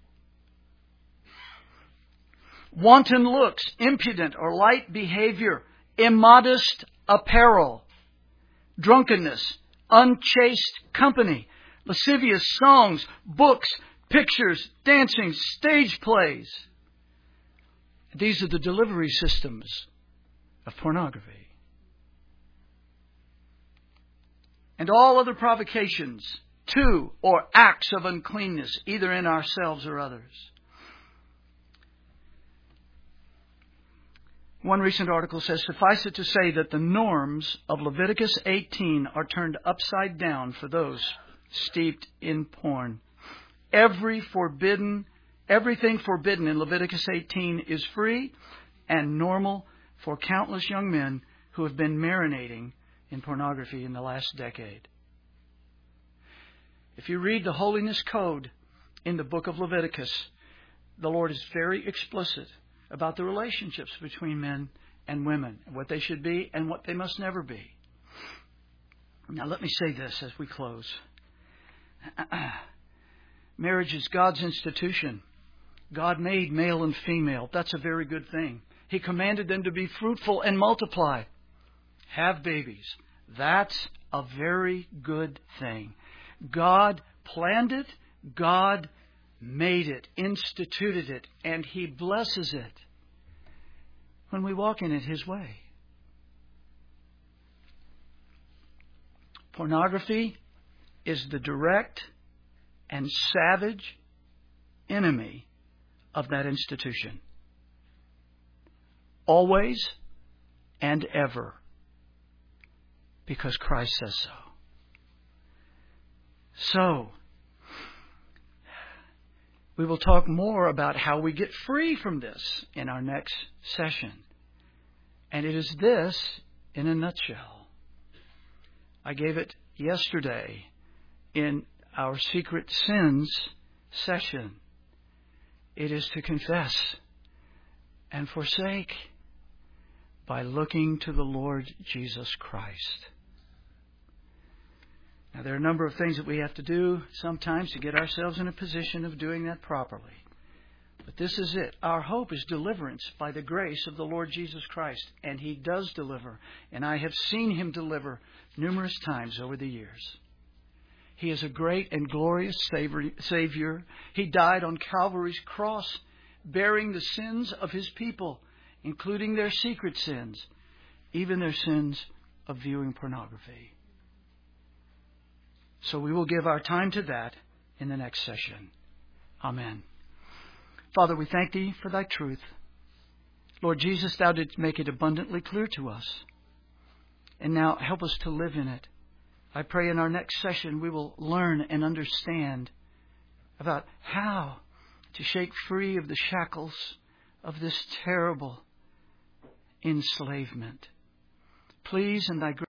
Wanton looks, impudent or light behavior, immodest apparel, drunkenness, unchaste company, lascivious songs, books, pictures, dancing, stage plays. These are the delivery systems of pornography. And all other provocations to or acts of uncleanness, either in ourselves or others. One recent article says, suffice it to say that the norms of Leviticus 18 are turned upside down for those steeped in porn. Everything forbidden in Leviticus 18 is free and normal for countless young men who have been marinating in pornography in the last decade. If you read the holiness code in the book of Leviticus, the Lord is very explicit about the relationships between men and women, what they should be and what they must never be. Now let me say this as we close. Marriage is God's institution. God made male and female. That's a very good thing. He commanded them to be fruitful and multiply. Have babies. That's a very good thing. God planned it. God made it, instituted it, and He blesses it when we walk in it His way. Pornography is the direct and savage enemy of that institution. Always and ever. Because Christ says so. So, we will talk more about how we get free from this in our next session. And it is this in a nutshell. I gave it yesterday in our secret sins session. It is to confess and forsake by looking to the Lord Jesus Christ. Now, there are a number of things that we have to do sometimes to get ourselves in a position of doing that properly. But this is it. Our hope is deliverance by the grace of the Lord Jesus Christ. And He does deliver. And I have seen Him deliver numerous times over the years. He is a great and glorious Savior. He died on Calvary's cross, bearing the sins of His people, including their secret sins, even their sins of viewing pornography. So we will give our time to that in the next session. Amen. Father, we thank Thee for Thy truth. Lord Jesus, Thou didst make it abundantly clear to us. And now help us to live in it. I pray in our next session we will learn and understand about how to shake free of the shackles of this terrible enslavement. Please, in Thy grace,